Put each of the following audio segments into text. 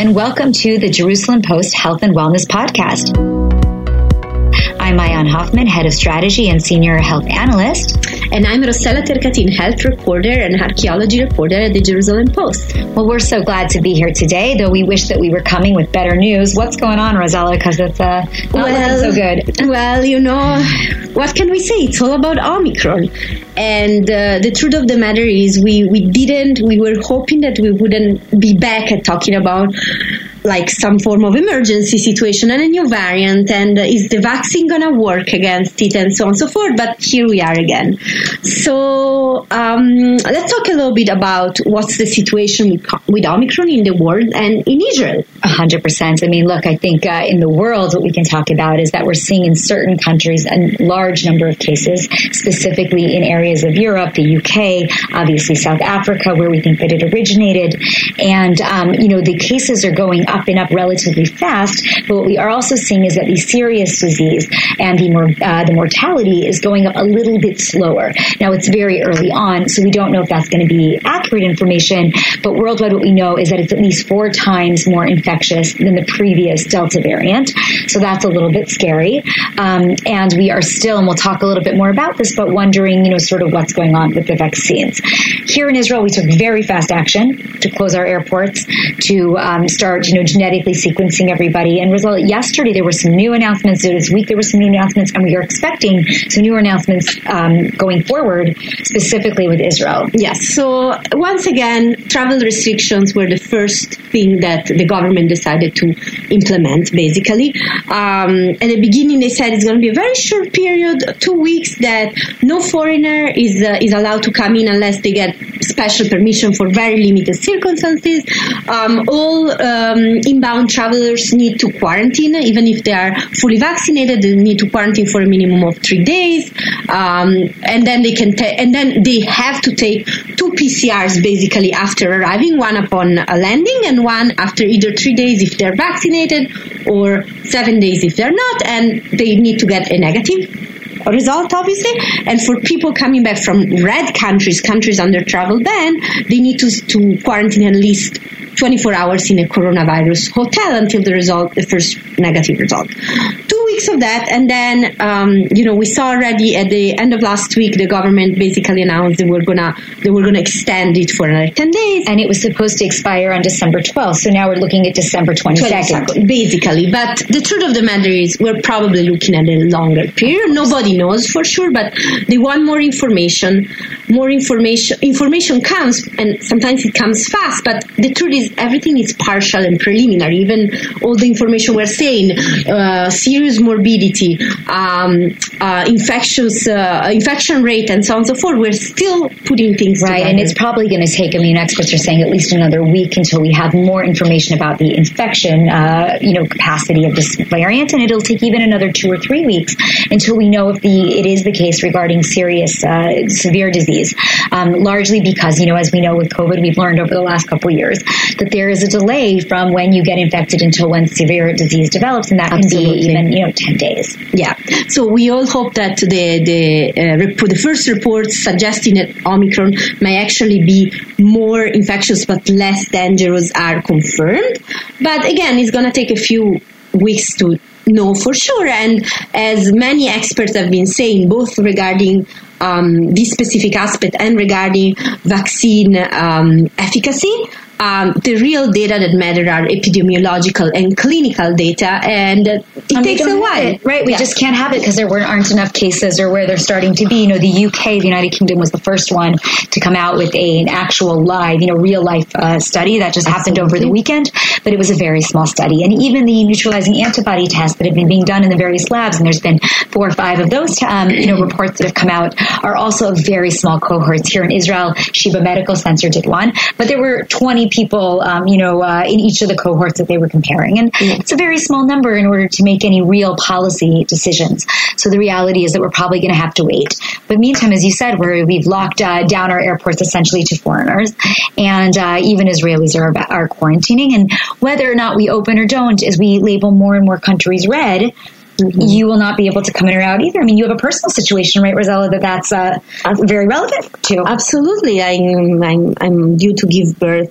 and welcome to the Jerusalem Post Health and Wellness Podcast. I'm Maayan Hoffman, Head of Strategy and Senior Health Analyst. And I'm Rossella Tercatin, Health Reporter and Archaeology Reporter at the Jerusalem Post. Well, we're so glad to be here today, though we wish that we were coming with better news. What's going on, Rossella? Because it's not looking so good. Well, you know, what can we say? It's all about Omicron. And the truth of the matter is we were hoping that we wouldn't be back at talking about like some form of emergency situation and a new variant, and is the vaccine going to work against it, and so on and so forth. But here we are again. So let's talk a little bit about what's the situation with Omicron in the world and in Israel. 100%. I mean, look, I think in the world, what we can talk about is that we're seeing in certain countries a large number of cases, specifically in areas of Europe, the UK, obviously South Africa, where we think that it originated. And, the cases are going up and up relatively fast. But what we are also seeing is that the serious disease and the mortality is going up a little bit slower. Now, it's very early on, so we don't know if that's going to be accurate information. But worldwide, what we know is that it's at least 4 times more infectious than the previous Delta variant. So that's a little bit scary. And we are still, and we'll talk a little bit more about this, but wondering, sort of what's going on with the vaccines. Here in Israel, we took very fast action to close our airports, to start, genetically sequencing everybody. And yesterday there were some new announcements. This week there were some new announcements, and we are expecting some new announcements going forward, specifically with Israel. Yes. So once again, travel restrictions were the first thing that the government decided to implement, basically. At the beginning, they said it's going to be a very short period, 2 weeks, that no foreigner is allowed to come in unless they get special permission for very limited circumstances. All inbound travelers need to quarantine, even if they are fully vaccinated. They need to quarantine for a minimum of 3 days, and then they have to take 2 PCRs basically after arriving, one upon landing and one after either 3 days if they're vaccinated or 7 days if they're not, and they need to get a negative result, obviously. And for people coming back from red countries under travel ban, they need to quarantine at least 24 hours in a coronavirus hotel until the first negative result. 2 weeks of that, and then we saw already at the end of last week the government basically announced they were gonna extend it for another 10 days, and it was supposed to expire on December 12th. So now we're looking at December 22nd, basically. But the truth of the matter is, we're probably looking at a longer period. Nobody knows for sure, but they want more information. More information comes, and sometimes it comes fast. But the truth is, everything is partial and preliminary. Even all the information we're saying, serious morbidity, infection rate, and so on and so forth, we're still putting things right, together. And it's probably going to take, experts are saying at least another week until we have more information about the infection, capacity of this variant, and it'll take even another 2 or 3 weeks until we know if it is the case regarding serious, severe disease. Largely because, as we know with COVID, we've learned over the last couple of years that there is a delay from when you get infected until when severe disease develops, and that can be even 10 days. Yeah. So we all hope that the first reports suggesting that Omicron may actually be more infectious but less dangerous are confirmed. But again, it's going to take a few weeks to know for sure. And as many experts have been saying, both regarding this specific aspect and regarding vaccine efficacy, the real data that matter are epidemiological and clinical data, and it takes a while. Right, we just can't have it because there aren't enough cases, or where they're starting to be. The UK, the United Kingdom, was the first one to come out with an actual live, real life study that just happened over the weekend, but it was a very small study. And even the neutralizing antibody tests that have been being done in the various labs, and there's been 4 or 5 of those, reports that have come out, are also very small cohorts. Here in Israel, Sheba Medical Center did one, but there were 20 people, in each of the cohorts that they were comparing. And it's a very small number in order to make any real policy decisions. So the reality is that we're probably going to have to wait. But meantime, as you said, we've locked down our airports essentially to foreigners, and even Israelis are quarantining. And whether or not we open or don't, as we label more and more countries red, you will not be able to come in or out either. I mean, you have a personal situation, right, Rossella, that's very relevant to. Absolutely. I'm due to give birth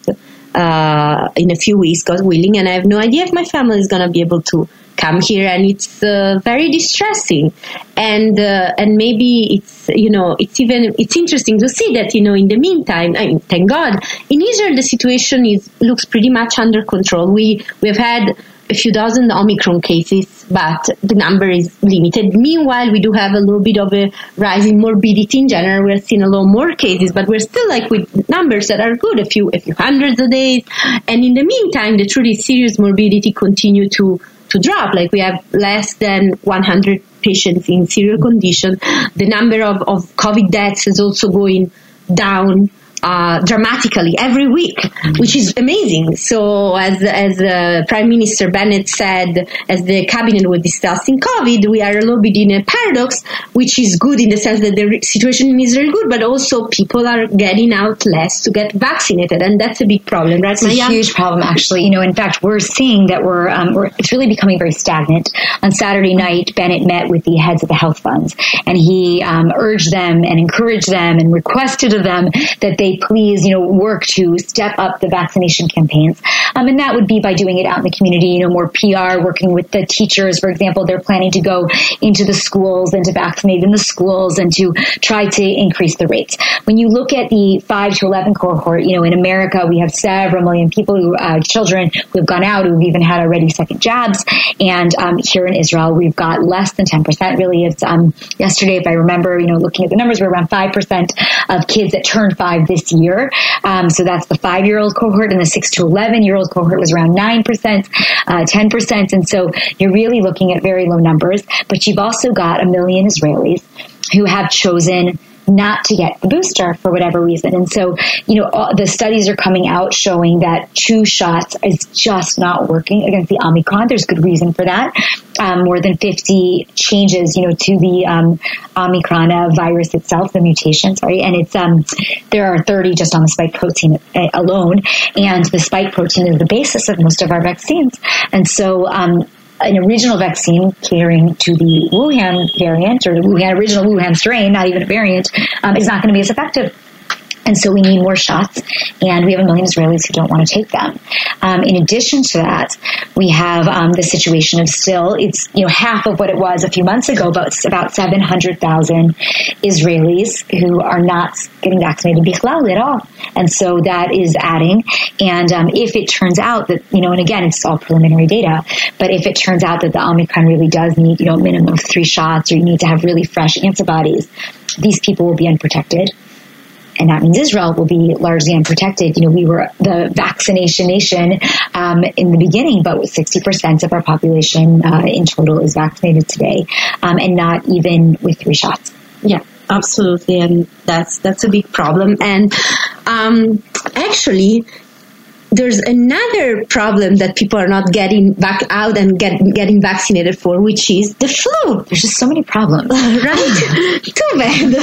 in a few weeks, God willing, and I have no idea if my family is going to be able to come here, and it's very distressing, and maybe it's interesting to see that in the meantime, thank God, in Israel the situation looks pretty much under control. We've had a few dozen Omicron cases, but the number is limited. Meanwhile, we do have a little bit of a rise in morbidity in general. We're seeing a lot more cases, but we're still with numbers that are good, a few hundreds a day. And in the meantime, the truly serious morbidity continue to drop. We have less than 100 patients in serious condition. The number of COVID deaths is also going down dramatically every week, which is amazing. So as Prime Minister Bennett said, as the cabinet was discussing COVID, we are a little bit in a paradox, which is good in the sense that the situation in Israel is good, but also people are getting out less to get vaccinated, and that's a big problem, right? It's a huge problem, actually. In fact, we're seeing that it's really becoming very stagnant. On Saturday night, Bennett met with the heads of the health funds, and he urged them and encouraged them and requested of them that they please, work to step up the vaccination campaigns. And that would be by doing it out in the community, more PR, working with the teachers. For example, they're planning to go into the schools and to vaccinate in the schools and to try to increase the rates. When you look at the 5 to 11 cohort, in America, we have several million people, children who have gone out, who've even had already second jabs. And here in Israel, we've got less than 10%. Really, it's yesterday, if I remember, looking at the numbers, we're around 5% of kids that turned 5 this year. So that's the 5-year-old cohort, and the 6 to 11-year-old cohort was around 9%, 10%. And so you're really looking at very low numbers. But you've also got 1 million Israelis who have chosen not to get the booster for whatever reason. And so, the studies are coming out showing that 2 shots is just not working against the Omicron. There's good reason for that. More than 50 changes, to the Omicron virus itself, the mutation, and it's there are 30 just on the spike protein alone, and the spike protein is the basis of most of our vaccines. And so an original vaccine catering to the Wuhan variant, or the original Wuhan strain, not even a variant, is not going to be as effective. And so we need more shots, and we have 1 million Israelis who don't want to take them. In addition to that, we have the situation of still, it's half of what it was a few months ago, but it's about 700,000 Israelis who are not getting vaccinated bichlal at all. And so that is adding. And if it turns out that, and again, it's all preliminary data, but if it turns out that the Omicron really does need, minimum of 3 shots, or you need to have really fresh antibodies, these people will be unprotected. And that means Israel will be largely unprotected. We were the vaccination nation in the beginning, but 60% of our population in total is vaccinated today, and not even with 3 shots. Yeah, absolutely, and that's a big problem. And actually, there's another problem that people are not getting back out and getting vaccinated for, which is the flu. There's just so many problems. Right? Too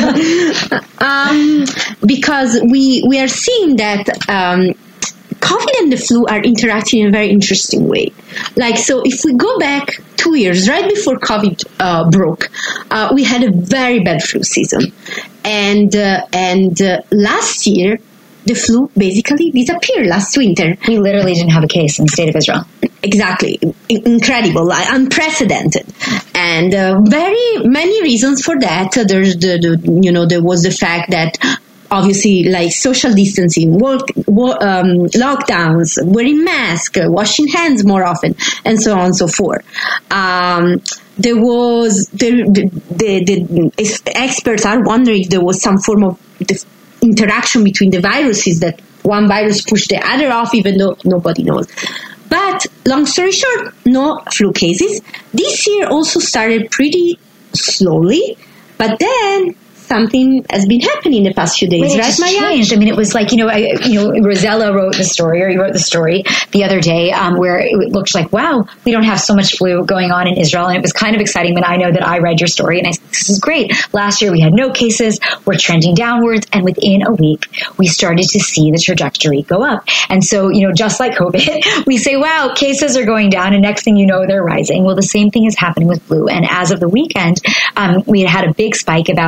bad. Because we are seeing that COVID and the flu are interacting in a very interesting way. So if we go back 2 years, right before COVID broke, we had a very bad flu season. And last year, the flu basically disappeared last winter. We literally didn't have a case in the state of Israel. Exactly. Incredible, unprecedented. And very many reasons for that. There's there was the fact that obviously social distancing, lockdowns, wearing masks, washing hands more often, and so on and so forth. There was the experts are wondering if there was some form of interaction between the viruses, that one virus pushed the other off, even though nobody knows. But long story short, no flu cases. This year also started pretty slowly, but then something has been happening in the past few days, right, Maya? Changed. I mean, it was Rosella wrote the story, or he wrote the story the other day, where it looked like, wow, we don't have so much flu going on in Israel. And it was kind of exciting when I know that I read your story, and I said, this is great. Last year we had no cases, we're trending downwards, and within a week we started to see the trajectory go up. And so, just like COVID, we say, wow, cases are going down, and next thing you know, they're rising. Well, the same thing is happening with flu. And as of the weekend, we had a big spike, about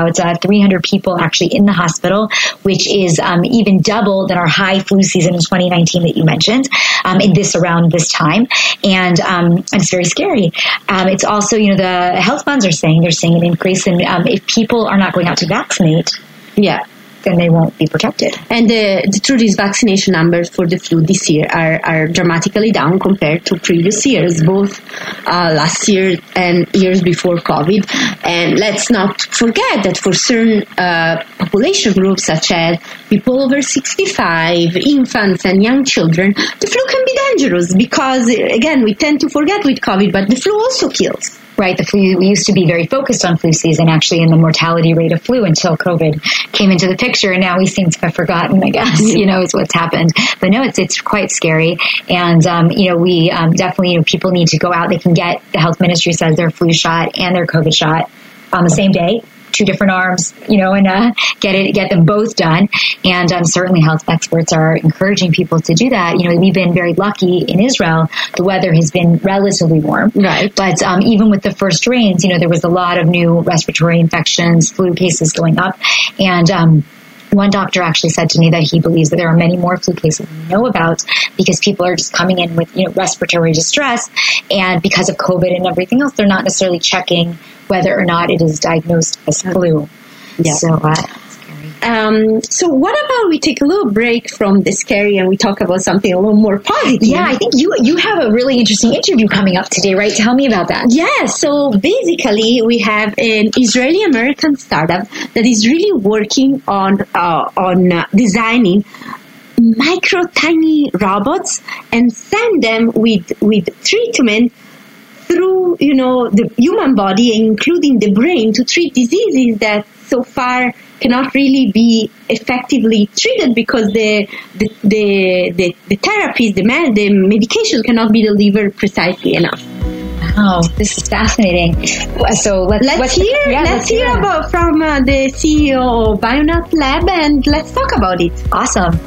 300 people actually in the hospital, which is even double than our high flu season in 2019 that you mentioned, around this time. And it's very scary. It's also, the health funds are saying they're seeing an increase in if people are not going out to vaccinate. Yeah. Then they won't be protected. And the truth is vaccination numbers for the flu this year are dramatically down compared to previous years, both last year and years before COVID. And let's not forget that for certain population groups, such as people over 65, infants and young children, the flu can be dangerous because, again, we tend to forget with COVID, but the flu also kills. Right, the flu, we used to be very focused on flu season, actually, and the mortality rate of flu until COVID came into the picture, and now we seem to have forgotten, I guess, is what's happened. But no, it's quite scary, and, we definitely, people need to go out. They can get, the health ministry says, their flu shot and their COVID shot on the same day. 2 different arms, and get them both done. And certainly health experts are encouraging people to do that. We've been very lucky in Israel. The weather has been relatively warm. Right. But even with the first rains, there was a lot of new respiratory infections, flu cases going up. And one doctor actually said to me that he believes that there are many more flu cases than we know about because people are just coming in with, respiratory distress. And because of COVID and everything else, they're not necessarily checking whether or not it is diagnosed as flu. Yeah. So, so what about we take a little break from the scary and we talk about something a little more positive? Yeah, I think you have a really interesting interview coming up today, right? Tell me about that. Yeah, so basically we have an Israeli-American startup that is really working on designing micro tiny robots and send them with treatment through, the human body, including the brain, to treat diseases that so far cannot really be effectively treated because the therapies, the medication cannot be delivered precisely enough. Wow, this is fascinating. So let's hear about from the CEO of Bionaut Lab, and let's talk about it. Awesome.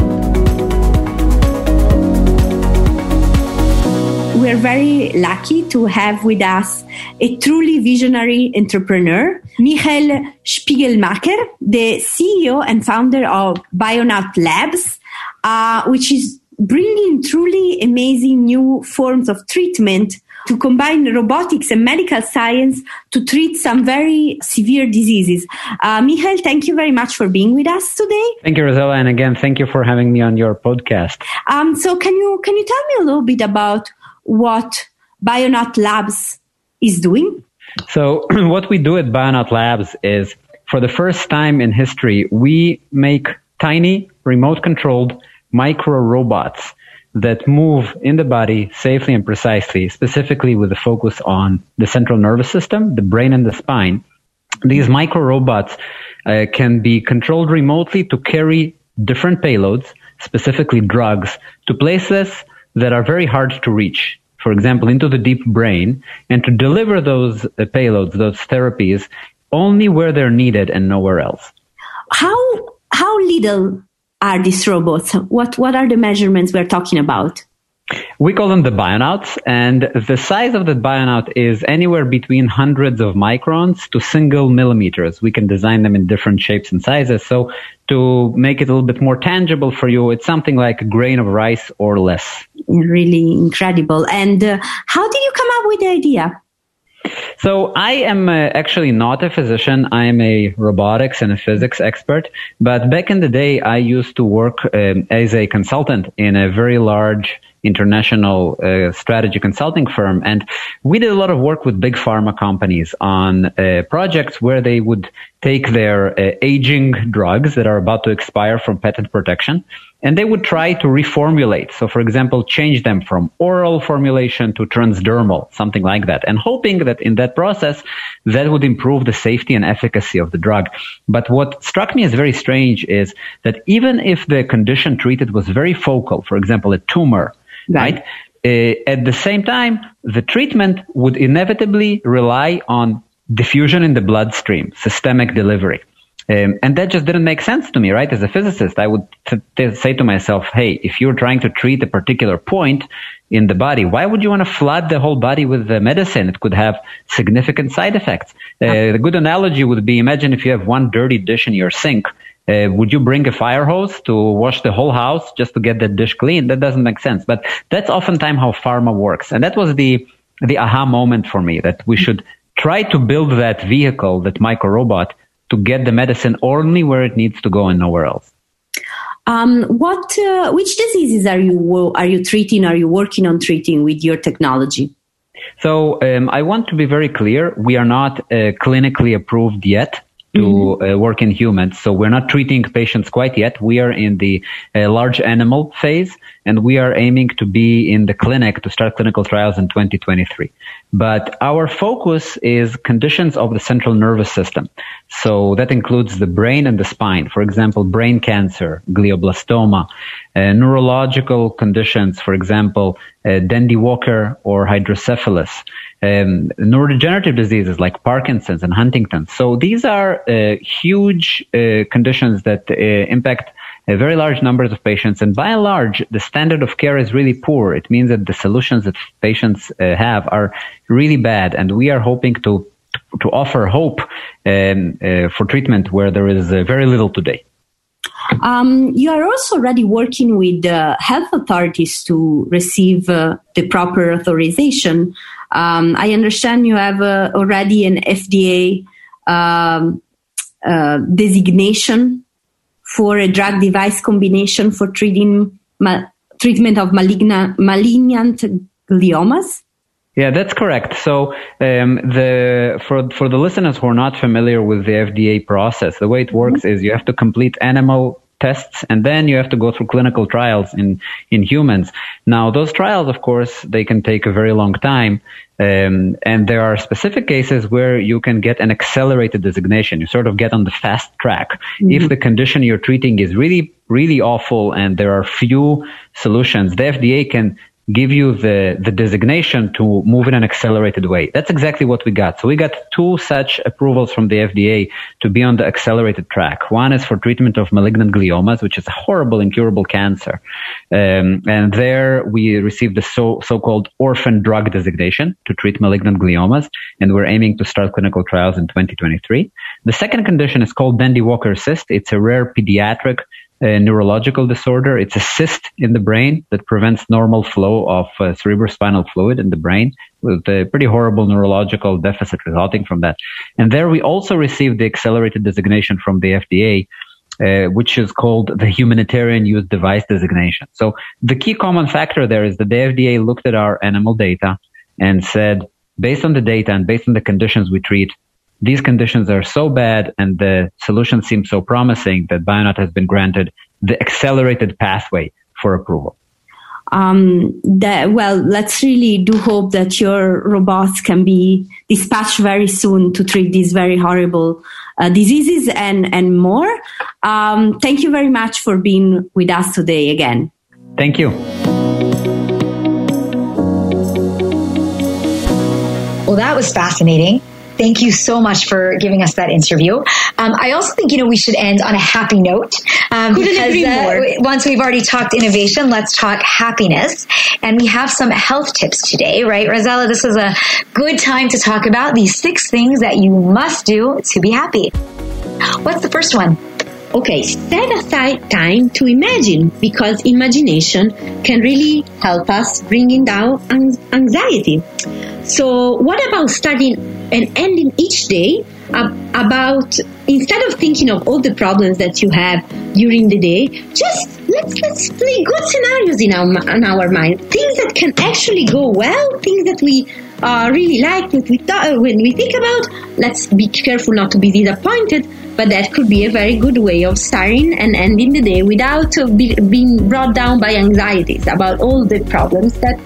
We're very lucky to have with us a truly visionary entrepreneur, Michael Spiegelmacher, the CEO and founder of Bionaut Labs, which is bringing truly amazing new forms of treatment to combine robotics and medical science to treat some very severe diseases. Michael, thank you very much for being with us today. Thank you, Rosella, and again, thank you for having me on your podcast. So can you tell me a little bit about what Bionaut Labs is doing? So what we do at Bionaut Labs is, for the first time in history, we make tiny, remote-controlled micro robots that move in the body safely and precisely, specifically with a focus on the central nervous system, the brain and the spine. These micro robots can be controlled remotely to carry different payloads, specifically drugs, to places that are very hard to reach. For example, into the deep brain, and to deliver those payloads, those therapies, only where they're needed and nowhere else. How little are these robots? What are the measurements we're talking about? We call them the Bionauts, and the size of the Bionaut is anywhere between hundreds of microns to single millimeters. We can design them in different shapes and sizes. So to make it a little bit more tangible for you, it's something like a grain of rice or less. Really incredible. And how did you come up with the idea? So I am actually not a physician. I am a robotics and a physics expert. But back in the day, I used to work as a consultant in a very large international strategy consulting firm. And we did a lot of work with big pharma companies on projects where they would take their aging drugs that are about to expire from patent protection, and they would try to reformulate. So, for example, change them from oral formulation to transdermal, something like that, and hoping that in that process, that would improve the safety and efficacy of the drug. But what struck me as very strange is that even if the condition treated was very focal, for example, a tumor, right? At the same time, the treatment would inevitably rely on diffusion in the bloodstream, systemic delivery. And that just didn't make sense to me, right? As a physicist, I would say to myself, hey, if you're trying to treat a particular point in the body, why would you want to flood the whole body with the medicine? It could have significant side effects. The good analogy would be, imagine if you have one dirty dish in your sink. Would you bring a fire hose to wash the whole house just to get that dish clean? That doesn't make sense. But that's oftentimes how pharma works. And that was the aha moment for me, that we should try to build that vehicle, that micro-robot, to get the medicine only where it needs to go and nowhere else. Which diseases are you treating? Are you working on treating with your technology? So I want to be very clear. We are not clinically approved yet to work in humans. So we're not treating patients quite yet. We are in the large animal phase, and we are aiming to be in the clinic to start clinical trials in 2023. But our focus is conditions of the central nervous system. So that includes the brain and the spine. For example, brain cancer, glioblastoma, neurological conditions, for example, Dandy-Walker or hydrocephalus, neurodegenerative diseases like Parkinson's and Huntington's. So these are huge conditions that impact very large numbers of patients. And by and large, the standard of care is really poor. It means that the solutions that patients have are really bad. And we are hoping to offer hope for treatment where there is very little today. You are also already working with health authorities to receive the proper authorization. I understand you have already an FDA designation for a drug-device combination for treatment of malignant gliomas. Yeah, that's correct. So for the listeners who are not familiar with the FDA process, the way it works is you have to complete animal tests, and then you have to go through clinical trials in humans. Now, those trials, of course, they can take a very long time, and there are specific cases where you can get an accelerated designation. You sort of get on the fast track. If the condition you're treating is really, really awful and there are few solutions, the FDA can give you the designation to move in an accelerated way. That's exactly what we got. So we got 2 such approvals from the FDA to be on the accelerated track. One is for treatment of malignant gliomas, which is a horrible, incurable cancer. And there we received the so-called orphan drug designation to treat malignant gliomas, and we're aiming to start clinical trials in 2023. The second condition is called Dandy-Walker cyst. It's a rare pediatric neurological disorder. It's a cyst in the brain that prevents normal flow of cerebrospinal fluid in the brain, with a pretty horrible neurological deficit resulting from that. And there we also received the accelerated designation from the FDA, which is called the humanitarian use device designation. So the key common factor there is that the FDA looked at our animal data and said, based on the data and based on the conditions we treat, these conditions are so bad and the solution seems so promising that Bionat has been granted the accelerated pathway for approval. Let's really do hope that your robots can be dispatched very soon to treat these very horrible diseases and more. Thank you very much for being with us today again. Thank you. Well, that was fascinating. Thank you so much for giving us that interview. I also think, we should end on a happy note. Because once we've already talked innovation, let's talk happiness. And we have some health tips today, right, Rosella? This is a good time to talk about these 6 things that you must do to be happy. What's the first one? Okay, set aside time to imagine, because imagination can really help us bringing down anxiety. So what about starting and ending each day about, instead of thinking of all the problems that you have during the day, just let's play good scenarios in our mind. Things that can actually go well, things that we really like, when we think about. Let's be careful not to be disappointed, but that could be a very good way of starting and ending the day without being brought down by anxieties about all the problems that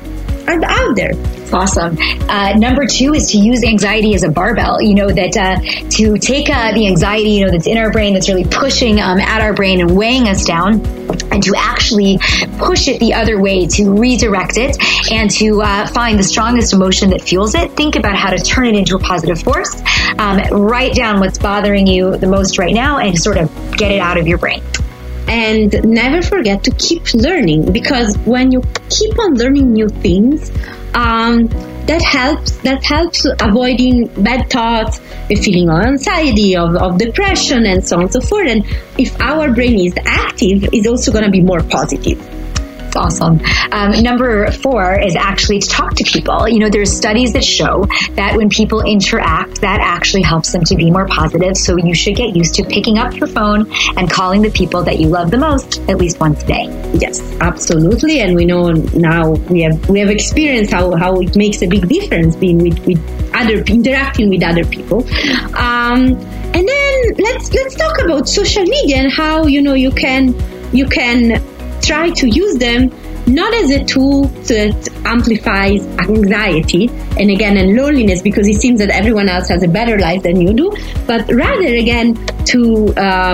are out there. Awesome. Number 2 is to use anxiety as a barbell. You know, that to take the anxiety, you know, that's in our brain, that's really pushing at our brain and weighing us down, and to actually push it the other way, to redirect it, and to find the strongest emotion that fuels it. Think about how to turn it into a positive force. Write down what's bothering you the most right now and sort of get it out of your brain. And never forget to keep learning, because when you keep on learning new things, that helps avoiding bad thoughts, a feeling of anxiety, of depression, and so on and so forth. And if our brain is active, it's also going to be more positive. That's awesome. Number 4 is actually to talk to people. You know, there's studies that show that when people interact, that actually helps them to be more positive. So you should get used to picking up your phone and calling the people that you love the most at least once a day. Yes, absolutely. And we know now we have experienced how it makes a big difference being with interacting with other people. And then let's talk about social media and how, you know, you can try to use them not as a tool that amplifies anxiety and loneliness, because it seems that everyone else has a better life than you do, but rather again to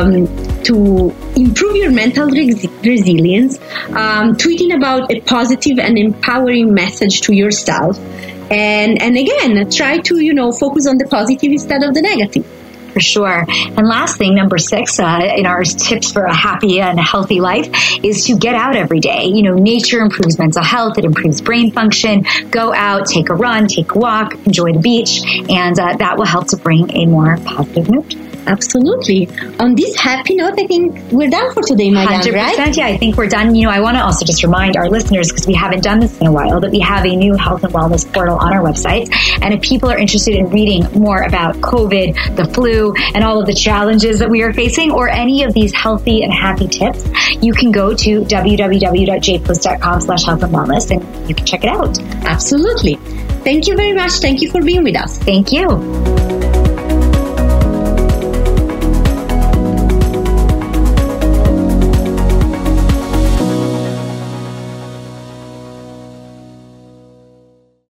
improve your mental resilience, tweeting about a positive and empowering message to yourself, and again try to, you know, focus on the positive instead of the negative. For sure. And last thing, number 6, in our tips for a happy and healthy life is to get out every day. You know, nature improves mental health. It improves brain function. Go out, take a run, take a walk, enjoy the beach, and that will help to bring a more positive mood. Absolutely. On this happy note, I think we're done for today, Marianne, 100%, right? Yeah, I think we're done. You know, I want to also just remind our listeners, because we haven't done this in a while, that we have a new health and wellness portal on our website. And if people are interested in reading more about COVID, the flu, and all of the challenges that we are facing, or any of these healthy and happy tips, you can go to www.jpost.com/health and wellness and you can check it out. Absolutely. Thank you very much. Thank you for being with us. Thank you.